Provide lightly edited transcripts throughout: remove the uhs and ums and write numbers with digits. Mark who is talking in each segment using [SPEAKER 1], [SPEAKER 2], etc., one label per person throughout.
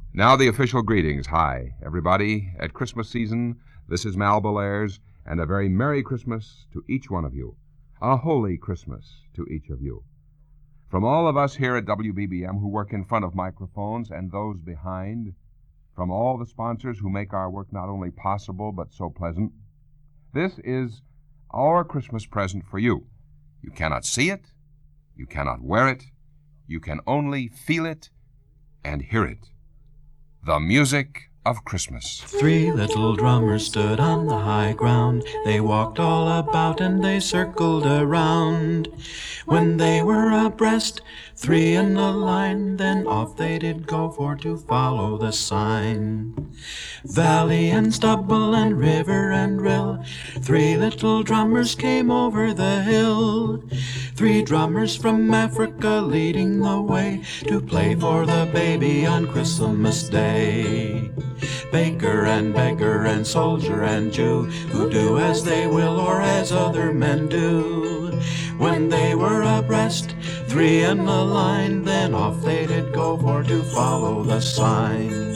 [SPEAKER 1] Now the official greetings. Hi, everybody. At Christmas season, this is Mal Belair's, and a very Merry Christmas to each one of you. A Holy Christmas to each of you. From all of us here at WBBM who work in front of microphones and those behind, from all the sponsors who make our work not only possible but so pleasant, this is our Christmas present for you. You cannot see it, you cannot wear it, you can only feel it and hear it. The music of Christmas.
[SPEAKER 2] Three little drummers stood on the high ground. They walked all about and they circled around. When they were abreast, three in a line, then off they did go for to follow the sign. Valley and stubble and river and rill, three little drummers came over the hill. Three drummers from Africa leading the way to play for the baby on Christmas Day. Baker and beggar and soldier and Jew, who do as they will or as other men do. When they were abreast, three in a line, then off they did go for to follow the sign.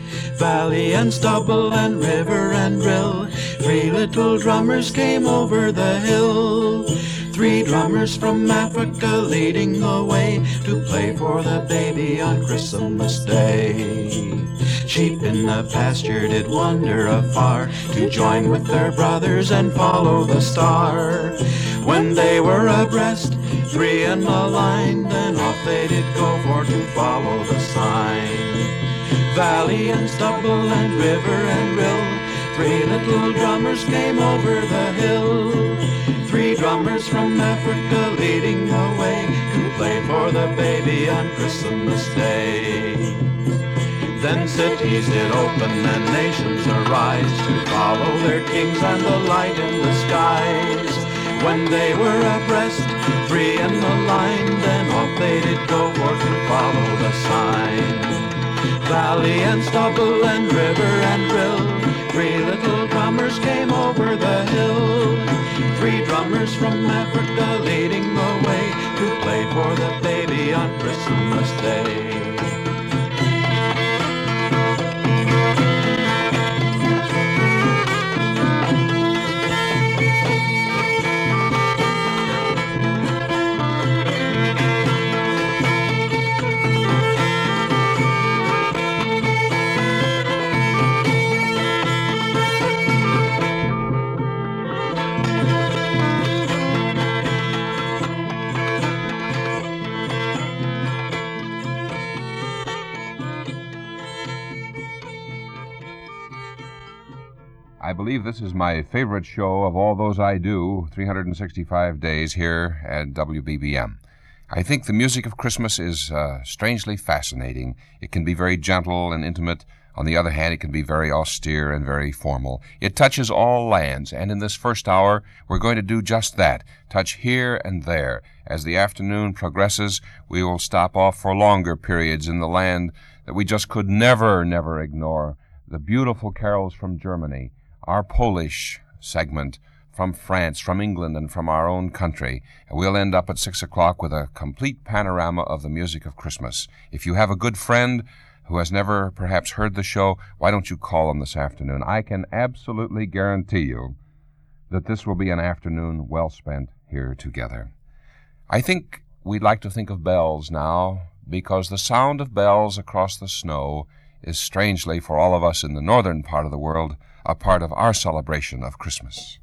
[SPEAKER 2] Valley and stubble and river and rill, three little drummers came over the hill. Three drummers from Africa leading the way to play for the baby on Christmas Day. Sheep in the pasture did wander afar to join with their brothers and follow the star. When they were abreast, three in a line, then off they did go for to follow the sign. Valley and stubble and river and rill, three little drummers came over the hill. Three drummers from Africa leading the way to play for the baby on Christmas Day. Then cities did open and nations arise to follow their kings and the light in the skies. When they were abreast, three in the line, then off they did go for to follow the sign. Valley and stubble and river and rill, three little drummers came over the hill. Three drummers from Africa leading the way to play for the baby on Christmas Day.
[SPEAKER 1] I believe this is my favorite show of all those I do, 365 days here at WBBM. I think the music of Christmas is strangely fascinating. It can be very gentle and intimate. On the other hand, it can be very austere and very formal. It touches all lands, and in this first hour, we're going to do just that, touch here and there. As the afternoon progresses, we will stop off for longer periods in the land that we just could never ignore. The beautiful carols from Germany, our Polish segment from France, from England, and from our own country. And we'll end up at 6 o'clock with a complete panorama of the music of Christmas. If you have a good friend who has never perhaps heard the show, why don't you call him this afternoon? I can absolutely guarantee you that this will be an afternoon well spent here together. I think we'd like to think of bells now, because the sound of bells across the snow is strangely, for all of us in the northern part of the world, a part of our celebration of Christmas.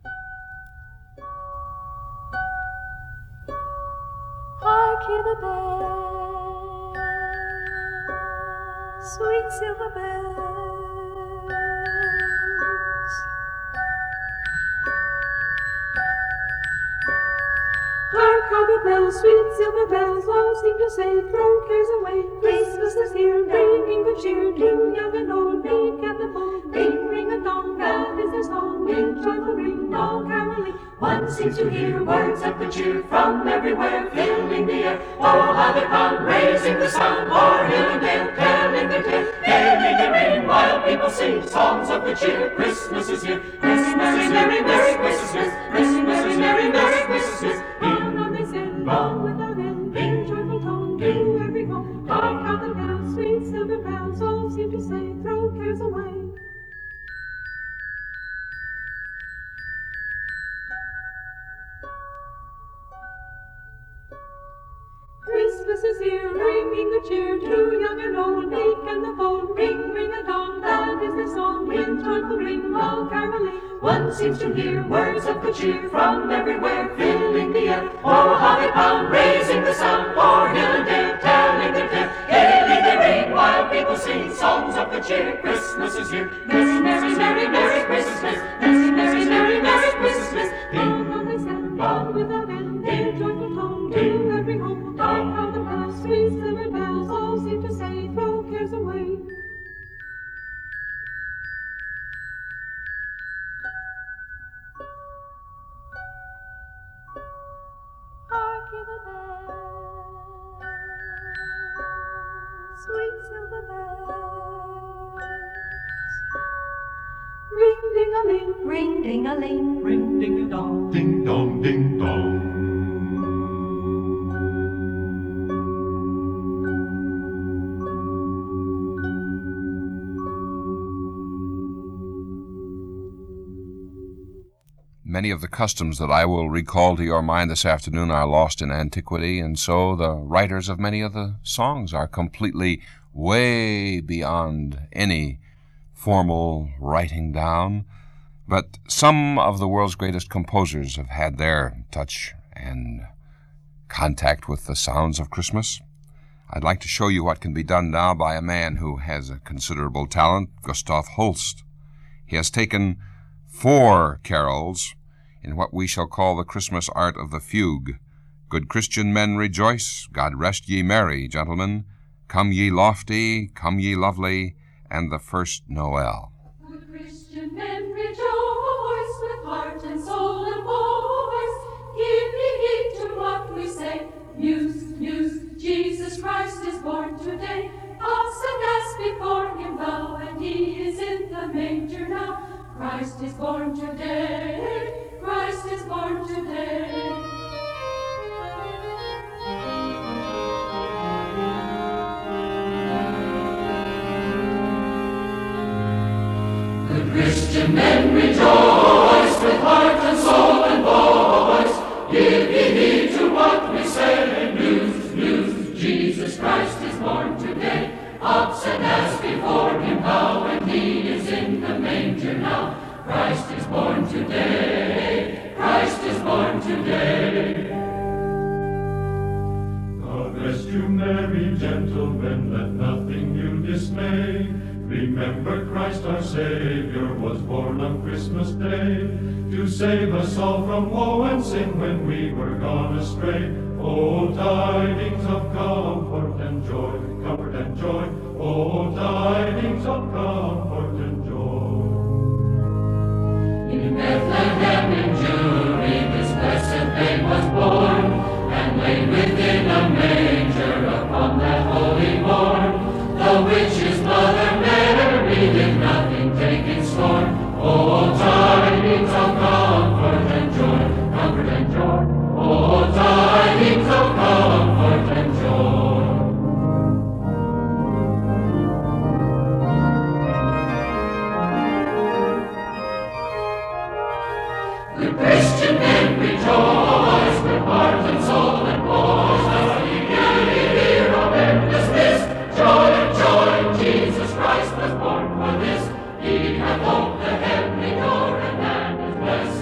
[SPEAKER 3] Hark ye the bells, sweet silver bells. Hark how the bells, sweet silver bells, long seem to say, throw cares away. Christmas is here, bringing good cheer to young and old, meek and the bold. Ring, ring a dong, that is their song, with joyful ring, all caroling. One seems to hear words of good cheer from everywhere, filling the air. Oh, how they come, raising the sound, o'er hill and dale, telling their tale. Gayly they ring, while people sing songs of good cheer. Christmas is here, Christmas is merry, merry Christmas, Christmas is merry, merry Christmas. Hymn they sing, long without end, in joyful tone, to every home. Hark how the bells, sweet silver bells. bells all seem to say, throw cares away. Christmas is here, bringing good cheer to young and old, meek and the bold. Ring, ring a dong, that is their song, with joyful ring of caroling. One seems to hear words of good cheer from everywhere, filling the air. Oh, how they pound, raising the sound, o'er hill and dale, telling their tale. Gaily they ring while people sing songs of good cheer. Christmas is here. Merry, merry, merry, merry Christmas. Merry, merry, merry, merry Christmas. Long on they send, long without end, their joyful tone to every home. Down how the bells, sweet silver bells, all seem to say, throw cares away. Hark ye the bells, sweet silver bells. Ring ding a ling, ring ding a ling,
[SPEAKER 4] Ring ding a dong, ding dong, ding dong.
[SPEAKER 1] Many of the customs that I will recall to your mind this afternoon are lost in antiquity, and so the writers of many of the songs are completely way beyond any formal writing down. But some of the world's greatest composers have had their touch and contact with the sounds of Christmas. I'd like to show you what can be done now by a man who has a considerable talent, Gustav Holst. He has taken 4 carols in what we shall call the Christmas art of the fugue. Good Christian men rejoice, God rest ye merry, gentlemen. Come ye lofty, come ye lovely, and the first Noel.
[SPEAKER 3] Good Christian men rejoice with heart and soul and voice. Give ye heed to what we say. News, news, Jesus Christ is born today. Ox and ass before him bow, and he is in the manger now. Christ is born today. Christ is born today. Good Christian men rejoice with heart and soul and voice. Give ye heed to what we say. News, news, Jesus Christ is born today. Ox and ass before him bow, and he is in the manger now. Christ is born today. Christ is born today.
[SPEAKER 4] God rest you, merry gentlemen, let nothing you dismay. Remember Christ our Savior was born on Christmas Day, to save us all from woe and sin when we were gone astray. Oh, tidings of comfort and joy, comfort and joy. Oh, tidings of comfort and joy.
[SPEAKER 3] In Bethlehem in Jewry this blessed babe was born, and laid within a manger upon that holy morn. The which his mother Mary did nothing take in scorn. Oh, tidings of comfort and joy, comfort and joy. Oh, tidings of comfort and joy. The Christian men rejoice with heart and soul and voice, as we gaily hear of endless bliss. Joy and joy, Jesus Christ was born for this. He hath opened the heavenly door, and man is blessed.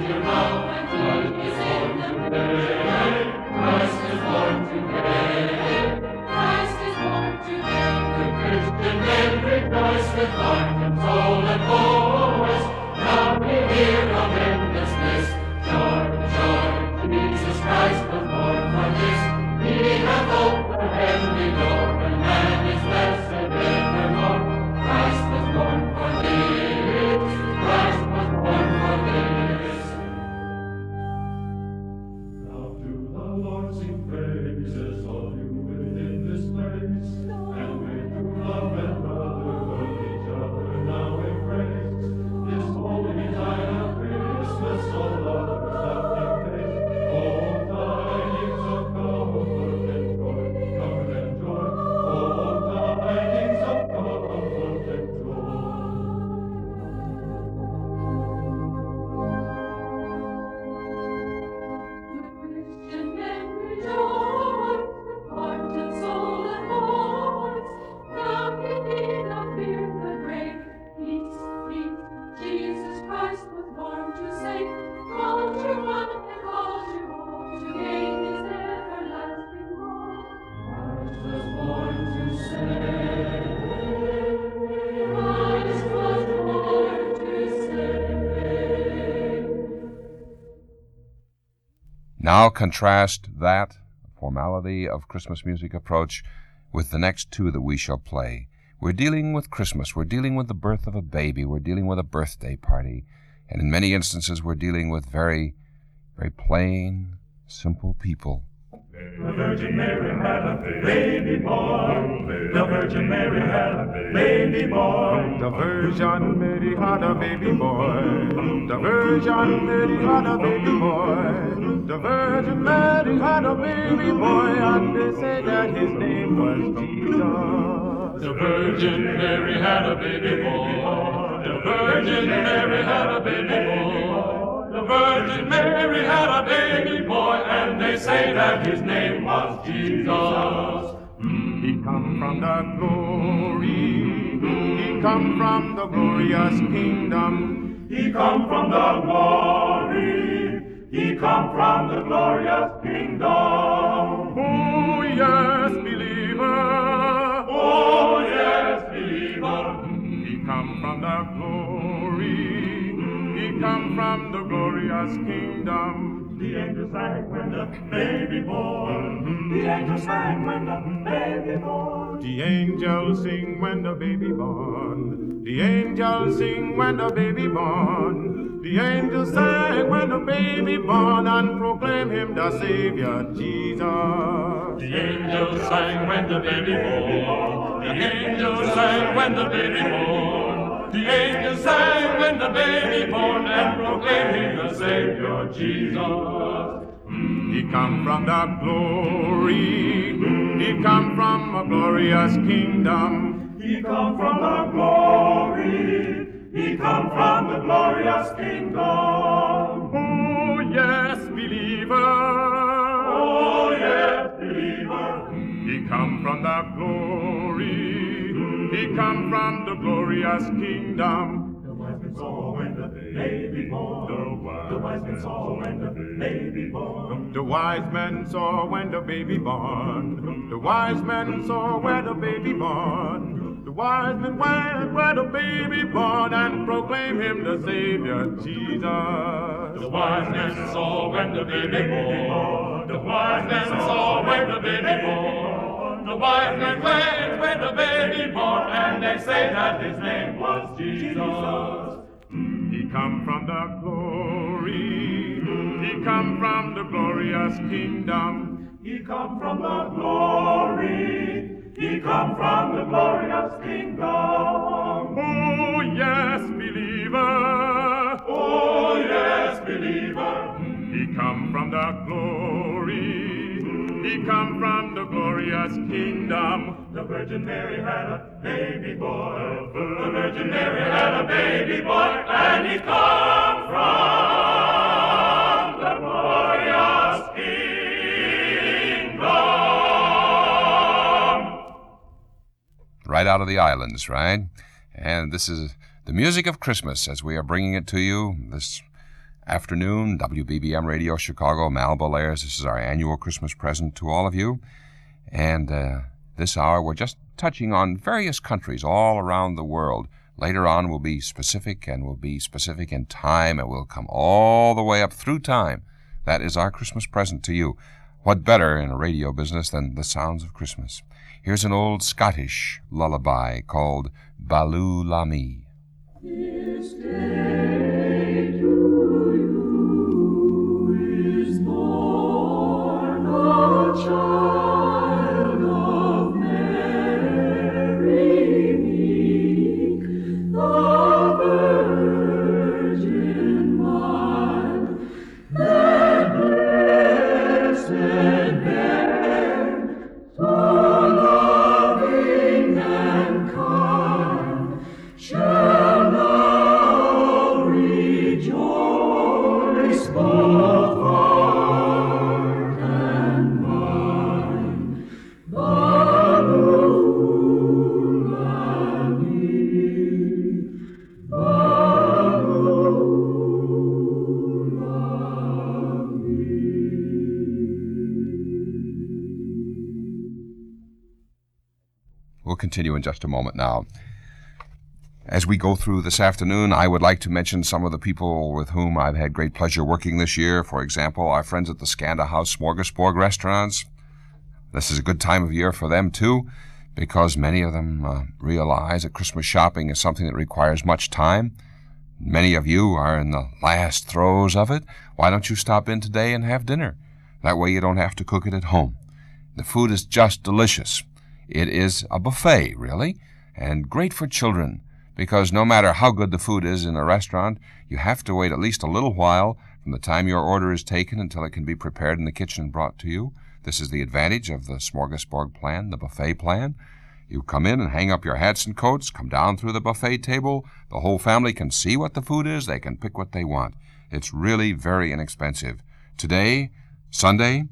[SPEAKER 4] you now, Christ is born today. Christ is born today.
[SPEAKER 3] Christ is born today.
[SPEAKER 4] The Christian men rejoice with heart and soul and voice. Now we hear of endless bliss. Joy, joy, Jesus Christ was born for this. He hath opened the heavenly door, and man is blessed evermore. Christ was born for this. Christ was born for this. Now to the Lord sing praises, all you within this place. And may true love and brotherhood each other now embrace. This holy time of Christmas, all lovers laughing face. Oh, tidings of comfort and joy, comfort and joy. Oh, tidings of comfort and joy.
[SPEAKER 3] Christian men rejoice with heart and soul and voice. Now ye need not fear the grave. Peace, peace, Jesus Christ was born to save. Called you one and called you all to gain His everlasting love.
[SPEAKER 4] Christ was born to save.
[SPEAKER 3] Christ was born to save.
[SPEAKER 1] Now contrast that formality of Christmas music approach with the next two that we shall play. We're dealing with Christmas. We're dealing with the birth of a baby. We're dealing with a birthday party. And in many instances, we're dealing with very, very plain, simple people.
[SPEAKER 4] The Virgin Mary had a baby boy. The Virgin Mary had a baby boy.
[SPEAKER 5] The Virgin Mary had a baby boy. The Virgin Mary had a baby boy. The Virgin Mary had a baby boy, and they say that his name was Jesus.
[SPEAKER 4] The Virgin Mary had a baby boy. The Virgin Mary had a baby boy. The Virgin Mary had a baby boy, and they say that his name was Jesus.
[SPEAKER 5] He come from the glory. He come from the glorious kingdom.
[SPEAKER 4] He come from the glory. He come from the glorious kingdom.
[SPEAKER 5] Oh yes, believer.
[SPEAKER 4] Oh yes, believer.
[SPEAKER 5] He come from the glory. He come from the glorious kingdom.
[SPEAKER 4] The angels sang when the baby born. The angels sang when the baby born.
[SPEAKER 5] The angels sing when the baby born. The angels sing when the baby born. The angels sang when the baby born and proclaim him the Savior Jesus.
[SPEAKER 4] The angels sang when the baby born. The angels sang when the baby born. The angels sang when the baby born and proclaim him the Savior Jesus.
[SPEAKER 5] He come from the glory. He come from a glorious kingdom.
[SPEAKER 4] He come from the glory. He come from the glorious kingdom.
[SPEAKER 5] Oh yes, believer.
[SPEAKER 4] Oh yes, believer.
[SPEAKER 5] He come from the glory. He come from the glorious kingdom.
[SPEAKER 4] The wise men saw when the baby born. The wise men saw when the baby born.
[SPEAKER 5] The wise men saw when the baby born. The wise men saw where the baby born. The wise men went where the baby born and proclaim him the Savior Jesus.
[SPEAKER 4] The wise men saw when the baby born. The wise men saw when the baby born. The wise men went when the baby born, and they say that his name was Jesus.
[SPEAKER 5] He come from the glory. He come from the glorious kingdom.
[SPEAKER 4] He come from the glory. He come from the glorious kingdom.
[SPEAKER 5] Oh yes, believer.
[SPEAKER 4] Oh yes, believer.
[SPEAKER 5] He come from the glory. He come from the glorious kingdom.
[SPEAKER 4] The Virgin Mary had a baby boy. The Virgin Mary had a baby boy, and he come from the glorious kingdom.
[SPEAKER 1] Right out of the islands, right? And this is the music of Christmas as we are bringing it to you this afternoon. WBBM Radio Chicago, Mal Belair's. This is our annual Christmas present to all of you. And this hour, we're just touching on various countries all around the world. Later on, we'll be specific, and we'll be specific in time, and we'll come all the way up through time. That is our Christmas present to you. What better in a radio business than the sounds of Christmas? Here's an old Scottish lullaby called Baloo Lamy.
[SPEAKER 3] This day to you is born a child of Mary meek, the Virgin mild, that blessed bairn, so loving and kind, shall now rejoice both heart and mind. Baloo Lamy, Baloo Lamy.
[SPEAKER 1] We'll continue in just a moment now. As we go through this afternoon, I would like to mention some of the people with whom I've had great pleasure working this year. For example, our friends at the Skanda House Smorgasbord restaurants. This is a good time of year for them, too, because many of them realize that Christmas shopping is something that requires much time. Many of you are in the last throes of it. Why don't you stop in today and have dinner? That way you don't have to cook it at home. The food is just delicious. It is a buffet, really, and great for children, because no matter how good the food is in a restaurant, you have to wait at least a little while from the time your order is taken until it can be prepared in the kitchen and brought to you. This is the advantage of the smorgasbord plan, the buffet plan. You come in and hang up your hats and coats, come down through the buffet table. The whole family can see what the food is. They can pick what they want. It's really very inexpensive. Today, Sunday,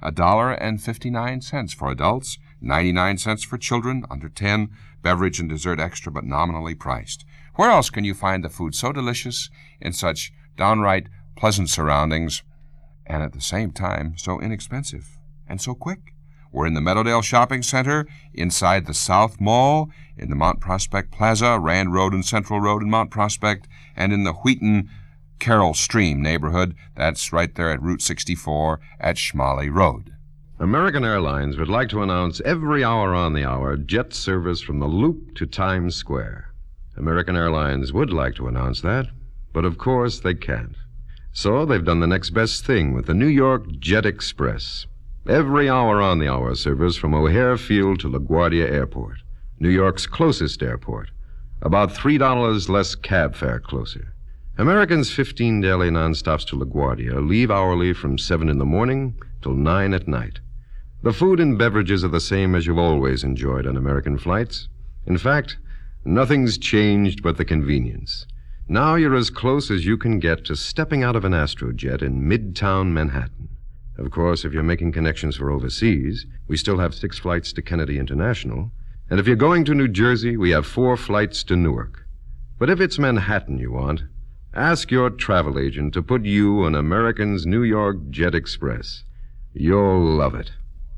[SPEAKER 1] $1.59 for adults, 99 cents for children under 10, beverage and dessert extra but nominally priced. Where else can you find the food so delicious in such downright pleasant surroundings and at the same time so inexpensive and so quick? We're in the Meadowdale Shopping Center, inside the South Mall, in the Mount Prospect Plaza, Rand Road and Central Road in Mount Prospect, and in the Wheaton Carroll Stream neighborhood. That's right there at Route 64 at Schmally Road.
[SPEAKER 6] American Airlines would like to announce every hour on the hour jet service from the Loop to Times Square. American Airlines would like to announce that, but of course they can't. So they've done the next best thing with the New York Jet Express. Every hour on the hour service from O'Hare Field to LaGuardia Airport, New York's closest airport. About $3 less cab fare closer. Americans' 15 daily nonstops to LaGuardia leave hourly from 7 in the morning till 9 at night. The food and beverages are the same as you've always enjoyed on American flights. In fact, nothing's changed but the convenience. Now you're as close as you can get to stepping out of an Astrojet in Midtown Manhattan. Of course, if you're making connections for overseas, we still have 6 flights to Kennedy International. And if you're going to New Jersey, we have 4 flights to Newark. But if it's Manhattan you want, ask your travel agent to put you on American's New York Jet Express. You'll love it.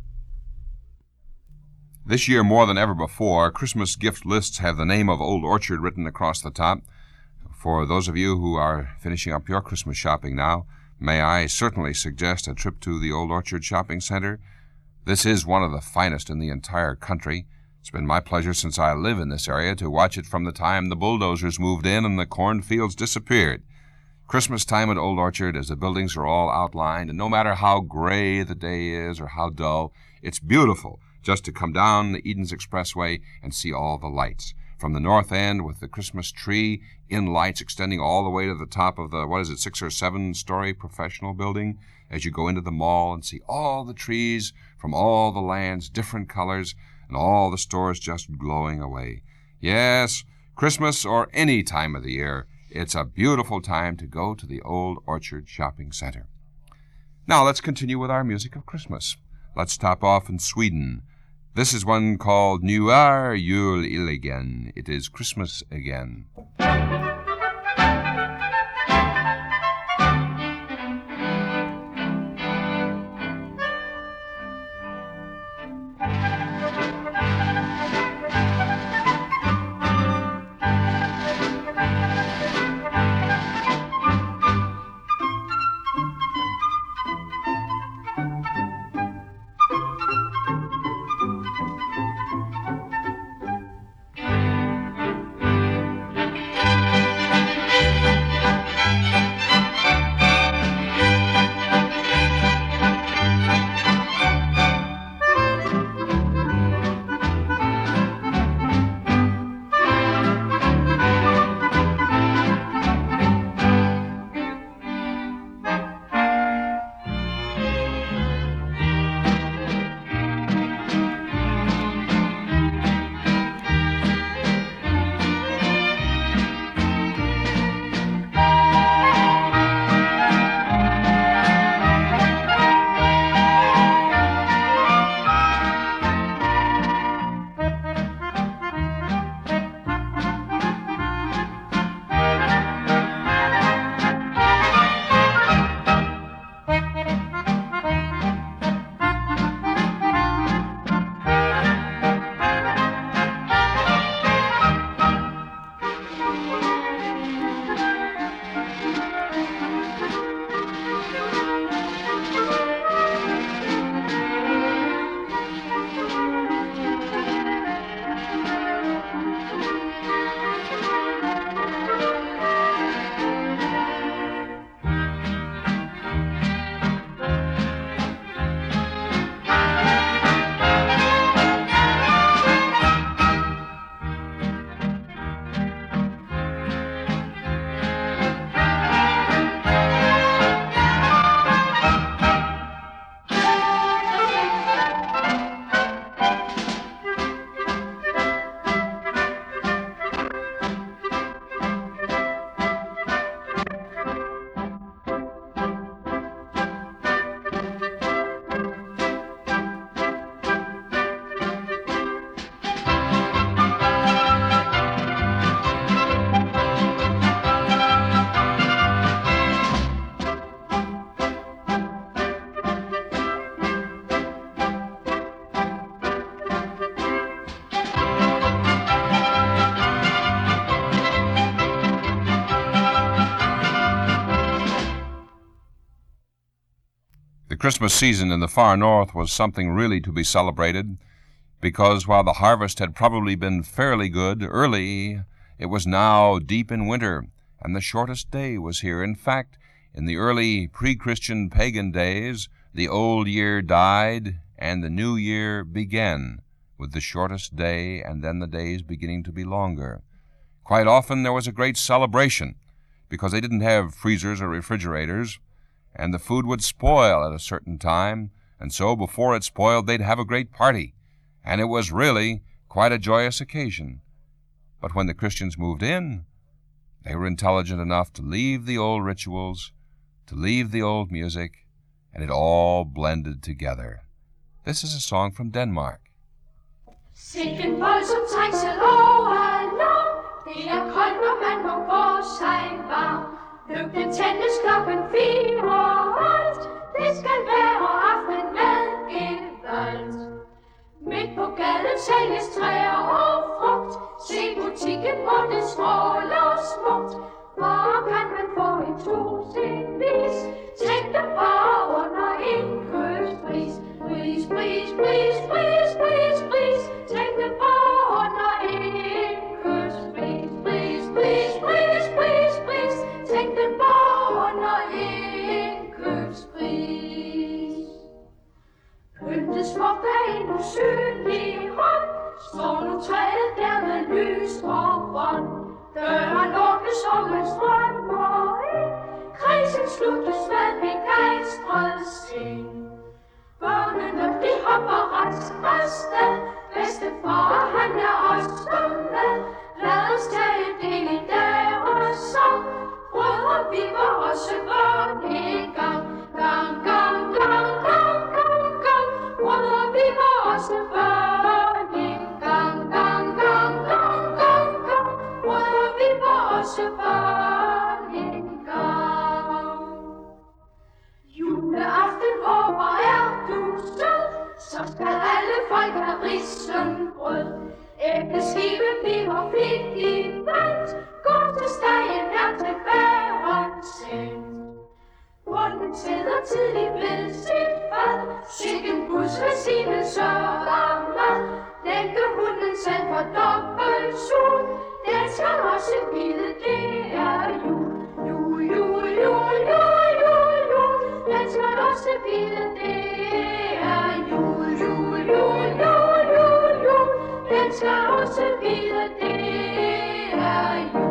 [SPEAKER 1] This year, more than ever before, Christmas gift lists have the name of Old Orchard written across the top. For those of you who are finishing up your Christmas shopping now, may I certainly suggest a trip to the Old Orchard Shopping Center. This is one of the finest in the entire country. It's been my pleasure since I live in this area to watch it from the time the bulldozers moved in and the cornfields disappeared. Christmas time at Old Orchard, as the buildings are all outlined, and no matter how gray the day is or how dull, it's beautiful just to come down the Edens Expressway and see all the lights. From the north end with the Christmas tree in lights extending all the way to the top of the, 6 or 7 story professional building, as you go into the mall and see all the trees from all the lands, different colors, and all the stores just glowing away. Yes, Christmas or any time of the year, it's a beautiful time to go to the Old Orchard Shopping Center. Now let's continue with our music of Christmas. Let's stop off in Sweden. This is one called Nu är jul igen. It is Christmas again. The Christmas season in the far north was something really to be celebrated, because while the harvest had probably been fairly good early, it was now deep in winter, and the shortest day was here. In fact, in the early pre-Christian pagan days, the old year died and the new year began, with the shortest day and then the days beginning to be longer. Quite often there was a great celebration, because they didn't have freezers or refrigerators, and the food would spoil at a certain time, and so before it spoiled they'd have a great party, and it was really quite a joyous occasion. But when the Christians moved in, they were intelligent enough to leave the old rituals, to leave the old music, and it all blended together. This is a song from Denmark.
[SPEAKER 3] Sikken voldsomt trængsel overalong. Det koldt, og man må gå sig varm. Lygten tændes 4 højt. Det skal være aften med gevalt. Midt på gaden sælges træer og frugt. Se butikken, hvor det stråler smukt. Hvor kan man få en tusindvis? Tænk dig bare under indkøbspris. Pris, pris, pris, pris, pris, pris. Tænk dig bare under indkøbspris. Pris, pris, pris, pris, pris. Tænk dig bare under indkøbspris. Pyntet smukt er en usynlig hånd. Står nu træet der med lys og bånd. Døren åbnes og man strømmer ind. Kredsen sluttes med begejstret sind. Børnene, de hopper rask afsted. Bedstefar, han er også med. Lad os tage del i dag og så. Brødre, vi var også børn en gang. Gang, gang, gang, gang, gang, gang. Brødre, vi var også børn en gang. Gang, gang, gang, gang, gang. Brødre, vi var også børn en gang. Juleaften, hvor er du sød? Så skal alle folk have risengrød. Æbleskive bliver fint i vand. Gårdestegen er til bæren sendt. Bunden sidder tidligt ved sit fad. Sikken Guds velsignelse og mad. Lænke hunden selv for dobbelt sul. Den skal også vide, det er jul. Jul, jul, jul, jul, jul, jul. Den skal også vide, det er jul. Jul, jul, jul, jul, jul. Den skal også vide, det er jul.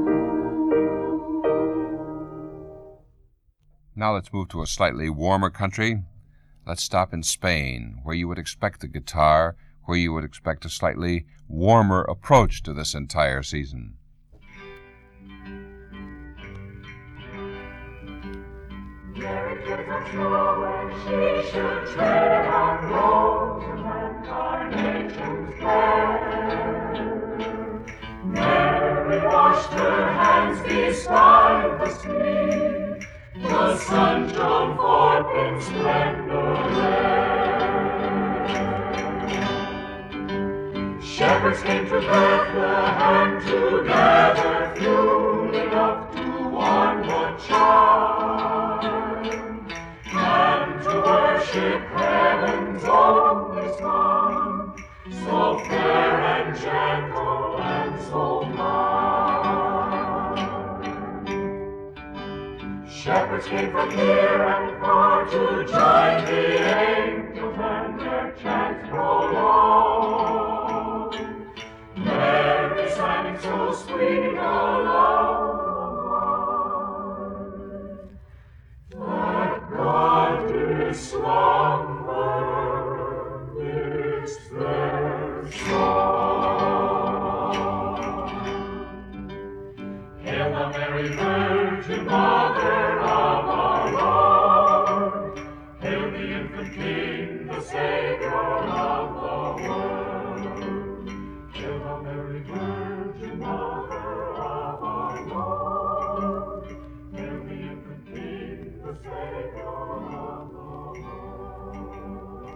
[SPEAKER 1] Now let's move to a slightly warmer country. Let's stop in Spain, where you would expect the guitar, where you would expect a slightly warmer approach to this entire season.
[SPEAKER 4] Mary took a snow when she should tread on roses and carnations fair. Mary washed her hands beside the stream. The sun shone forth in splendor rare. Shepherds came to Bethlehem to gather fuel enough to warm the child, and to worship heaven's only Son, so fair and gentle and so mild. Shepherds came from near and far to join the angels and their chants prolong. Mary sang so sweet a lullaby that God did slumber midst their song. Hail the Mary Virgin Mother of our Lord. Hail the infant King, the Savior of the world. Hail the Mary Virgin Mother of our Lord. Hail the infant King, the Savior of the world.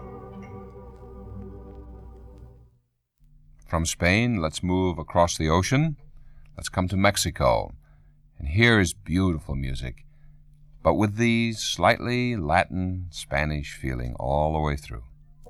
[SPEAKER 1] From Spain, let's move across the ocean. Let's come to Mexico. And here is beautiful music. but with the slightly Latin Spanish feeling all the way through.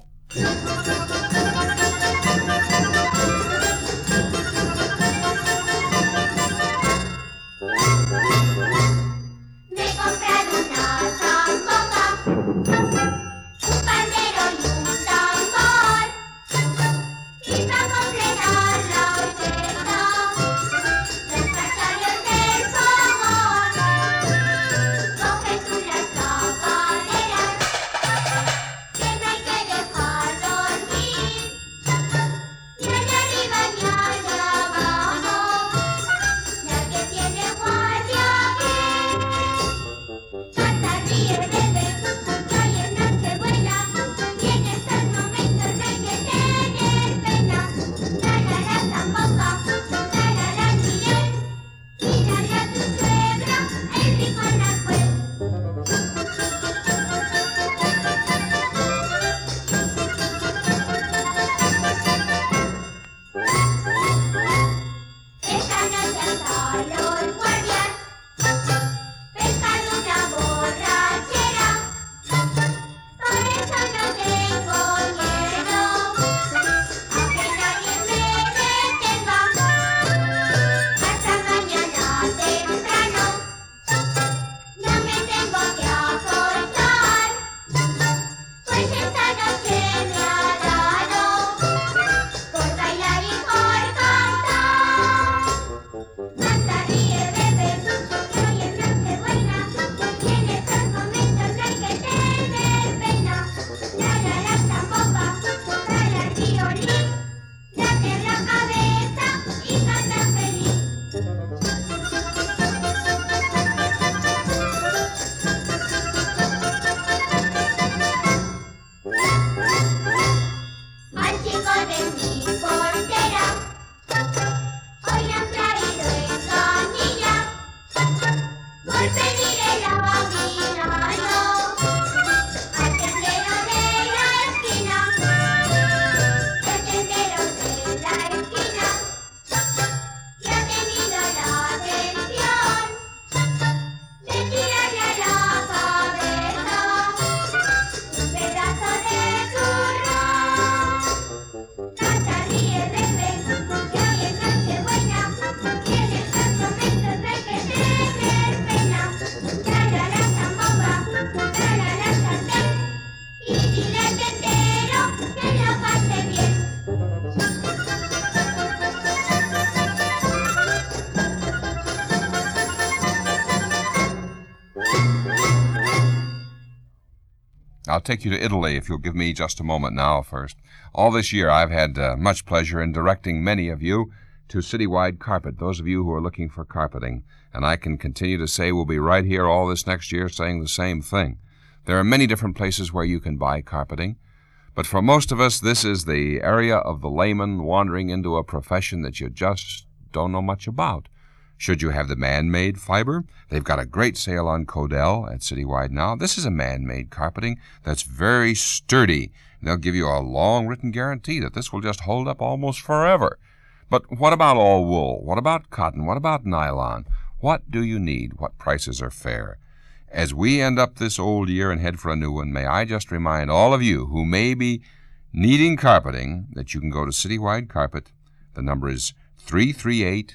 [SPEAKER 1] I'll take you to Italy if you'll give me just a moment now first. All this year I've had much pleasure in directing many of you to Citywide Carpet, those of you who are looking for carpeting. And I can continue to say we'll be right here all this next year saying the same thing. There are many different places where you can buy carpeting, but for most of us this is the area of the layman wandering into a profession that you just don't know much about. Should you have the man-made fiber? They've got a great sale on Codell at Citywide now. This is a man-made carpeting that's very sturdy. They'll give you a long written guarantee that this will just hold up almost forever. But what about all wool? What about cotton? What about nylon? What do you need? What prices are fair? As we end up this old year and head for a new one, may I just remind all of you who may be needing carpeting that you can go to Citywide Carpet. The number is 338-8080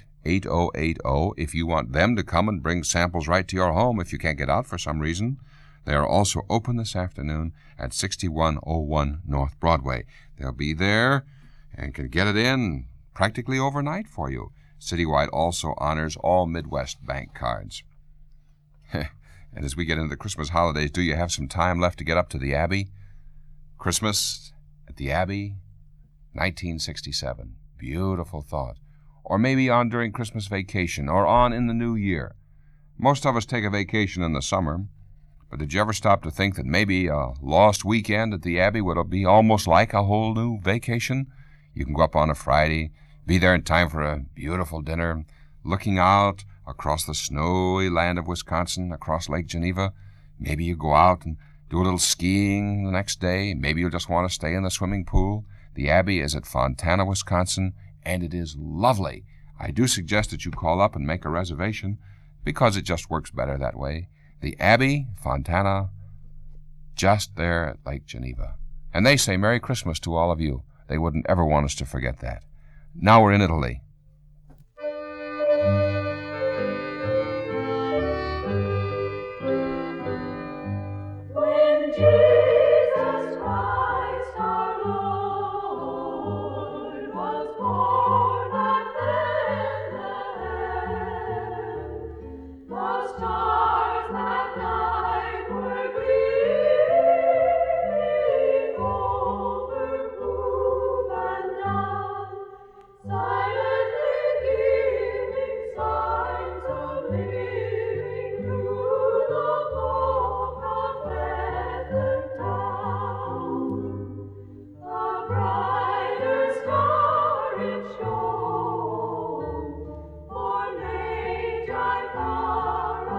[SPEAKER 1] if you want them to come and bring samples right to your home if you can't get out for some reason. They are also open this afternoon at 6101 North Broadway. They'll be there and can get it in practically overnight for you. Citywide also honors all Midwest bank cards. And as we get into the Christmas holidays, do you have some time left to get up to the Abbey? Christmas at the Abbey, 1967. Beautiful thought. Or maybe on during Christmas vacation, or on in the new year. Most of us take a vacation in the summer, but did you ever stop to think that maybe a lost weekend at the Abbey would be almost like a whole new vacation? You can go up on a Friday, be there in time for a beautiful dinner, looking out across the snowy land of Wisconsin, across Lake Geneva. Maybe you go out and do a little skiing the next day. Maybe you'll just want to stay in the swimming pool. The Abbey is at Fontana, Wisconsin, and it is lovely. I do suggest that you call up and make a reservation because it just works better that way. the Abbey Fontana, just there at Lake Geneva. And they say Merry Christmas to all of you. They wouldn't ever want us to forget that. Now we're in Italy.
[SPEAKER 3] When Jesus Christ our Lord was born at Bethlehem, the stars that night were gleaming over roof and down, silently giving signs of living through the fog of Bethlehem town. A brighter star it shone, for Magi far a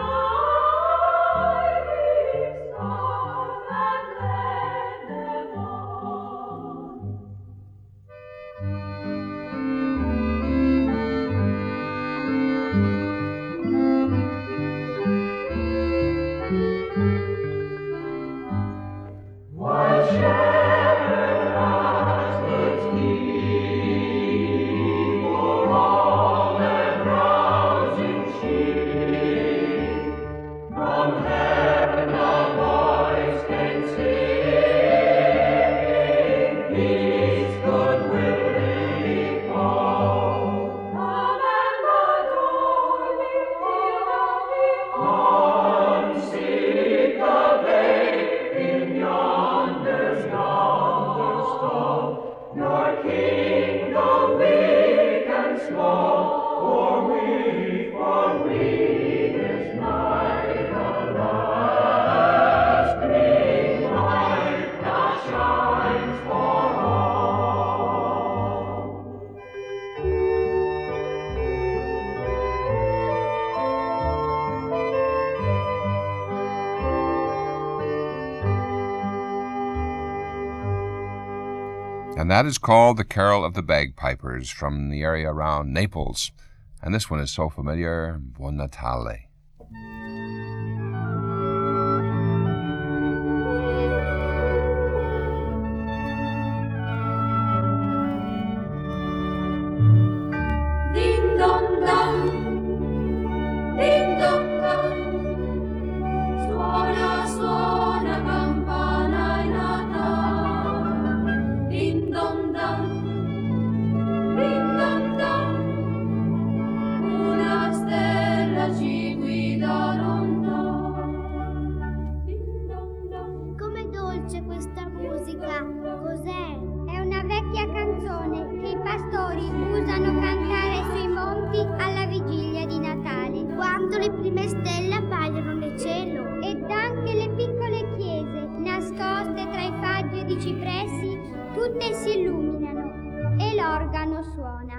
[SPEAKER 3] guiding star that led them on. While shepherd shepherds keep for all their drowsing sheep, from heaven a voice came singing, peace, goodwill befall. Come and adore me, come seek the babe in yonder stall. Your kingdom big and small, for weak is night, a lasting light that shines for all.
[SPEAKER 1] And that is called The Carol of the Bagpipers from the area around Naples. And this one is so familiar, Buon Natale.
[SPEAKER 3] Ding dong dong, ding dong dong, suona suona campana in Natale. Ding dong dong, una stella ci guida lontano. Ding dong dong.
[SPEAKER 7] Com'è dolce questa musica! Cos'è? È una vecchia canzone che i pastori usano cantare sui monti alla vigilia di Natale, quando le prime stelle appaiono nel cielo. Ed anche le piccole chiese, nascoste tra i faggi di cipressi, tutte si illuminano e l'organo suona.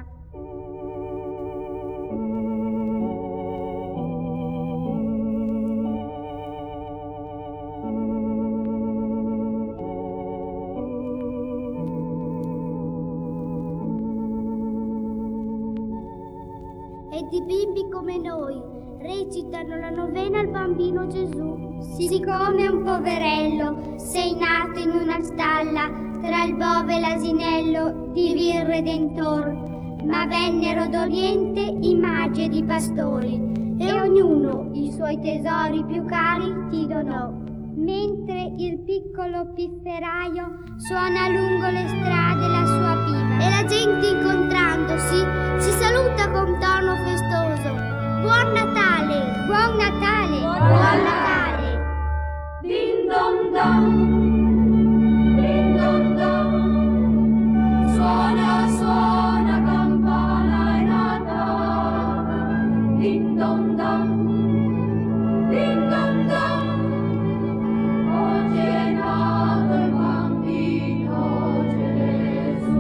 [SPEAKER 7] Ed i bimbi come noi recitano la novena al bambino Gesù. Siccome un poverello sei nato in una stalla tra il bove e l'asinello, divi il Redentor, ma vennero d'Oriente i magi ed i pastori, e ognuno i suoi tesori più cari ti donò. Mentre il piccolo pifferaio suona lungo le strade la sua pipa, e la gente incontrandosi si saluta con tono festoso. Buon Natale! Buon Natale! Buon Natale!
[SPEAKER 3] Ding dong dong, ding dong dong, suona suona campana in Natale. Ding dong dong, ding dong dong, oggi è nato il bambino Gesù.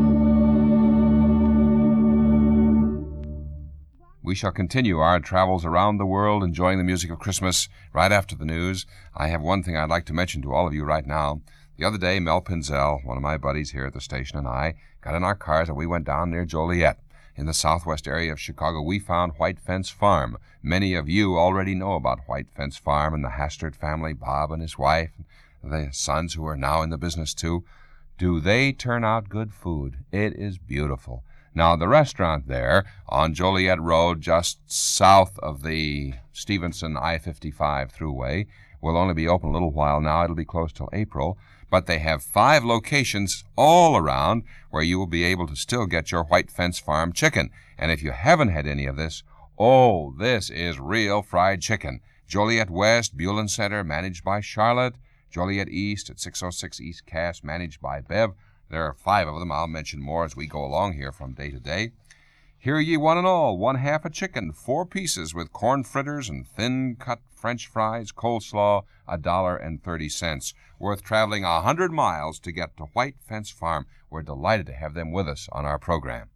[SPEAKER 1] We shall continue our travels around the world enjoying the music of Christmas right after the news. I have one thing I'd like to mention to all of you right now. The other day, Mel Pinzell, one of my buddies here at the station, and I got in our cars and we went down near Joliet. in the southwest area of Chicago, we found White Fence Farm. Many of you already know about White Fence Farm and the Hastert family, Bob and his wife, the sons who are now in the business too. Do they turn out good food? It is beautiful. Now, the restaurant there on Joliet Road, just south of the Stevenson I-55 throughway, will only be open a little while now. It'll be closed till April. But they have 5 locations all around where you will be able to still get your White Fence Farm chicken. And if you haven't had any of this, oh, this is real fried chicken. Joliet West, Bulin Center, managed by Charlotte. Joliet East at 606 East Cass, managed by Bev. There are 5 of them. I'll mention more as we go along here from day to day. Hear ye one and all, 1/2 a chicken, 4 pieces with corn fritters and thin-cut French fries, coleslaw, $1.30. Worth traveling 100 miles to get to White Fence Farm. We're delighted to have them with us on our program.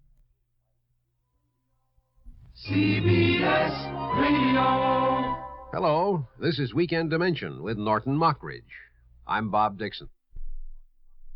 [SPEAKER 4] CBS Radio.
[SPEAKER 8] Hello, this is Weekend Dimension with Norton Mockridge. I'm Bob Dixon.